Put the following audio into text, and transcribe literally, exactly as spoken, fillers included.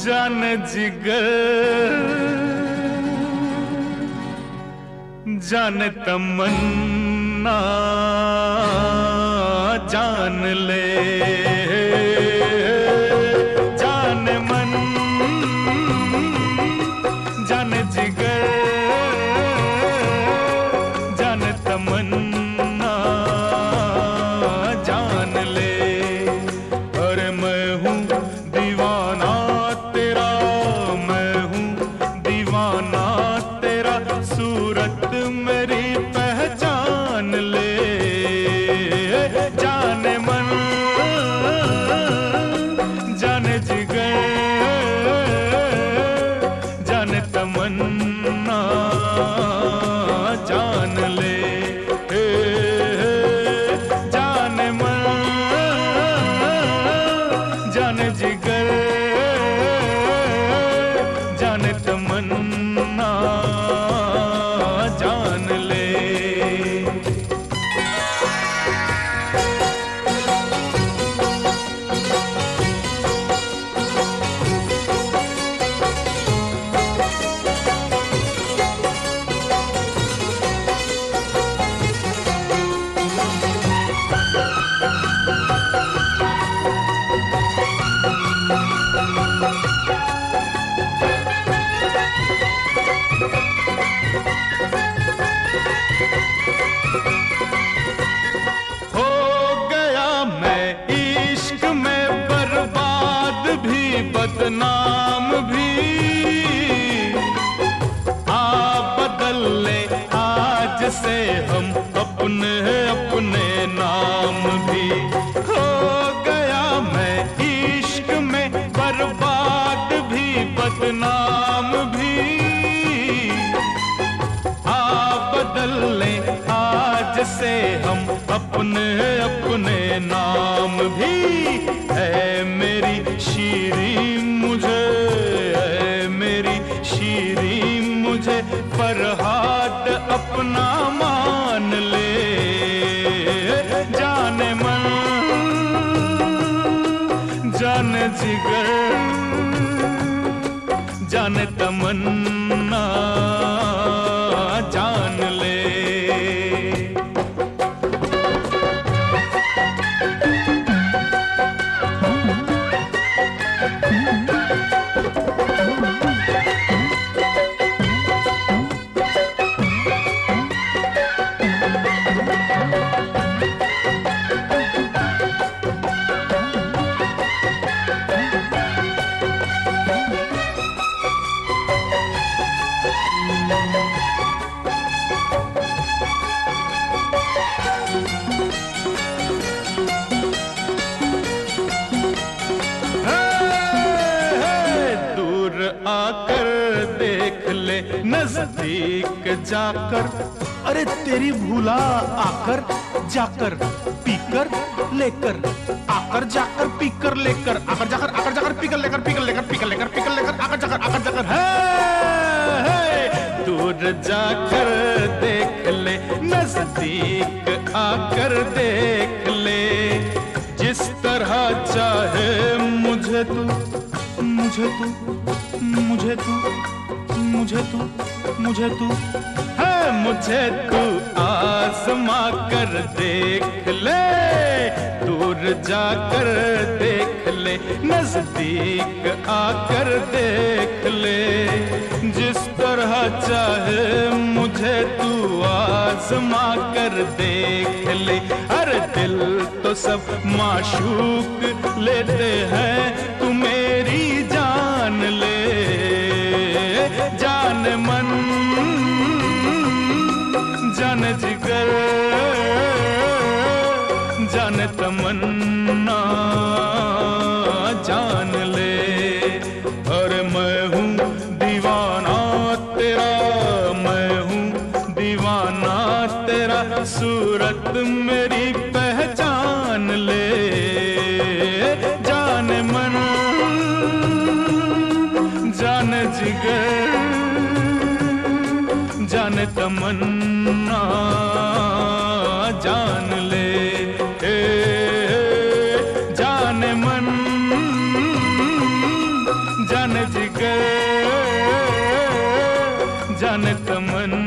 जान जिगर जान तमन्ना जान ले जान मन जान जिगर जान तमन्ना जान ले। अरे मैं हूँ दीवाना तेरा, मैं हूँ दीवाना तेरा, सूरत मेरी पहचान ले। जान मन जान जिगर जान तमन्ना जान ले। जान मन जान जिगर जान तमन्ना जान ले। हो गया मैं इश्क में बर्बाद भी बदनाम भी, आ बदल ले आज से हम अपने अपने नाम भी। हो गया मैं इश्क में बर्बाद भी बदनाम भी, आ बदल ले आज से हम अपने अपने नाम भी। है मेरी शीरी मुझे, है मेरी शीरी मुझे फरहाद अपना मान ले। जाने मन जान जिगर जान तमन्ना जान ले। आकर देख ले नजदीक जाकर, अरे तेरी भूला आकर जाकर पीकर लेकर, आकर जाकर पीकर लेकर, आकर जाकर आकर जाकर पीकर लेकर, पीकर लेकर पीकर लेकर, पीकर लेकर आकर जाकर आकर जाकर। है दूर जाकर देख ले नजदीक आकर देख ले, जिस तरह चाहे मुझे तू मुझे तू मुझे तू मुझे तू मुझे तू है मुझे तू आजमा कर देख ले। दूर जाकर देख ले नजदीक आकर देख ले, जिस तरह चाहे मुझे तू आजमा कर देख ले। हर दिल तो सब माशूक लेते हैं, तू मेरी जान ले। जान मन जान जिगर जान तमन्ना जान ले। और मैं हूँ दीवाना तेरा, मैं हूँ दीवाना तेरा, सूरत मेरी पहचान ले। जान मन जान जिगर जान तमन्ना जान ले। जान मन जान जाने तमन्ना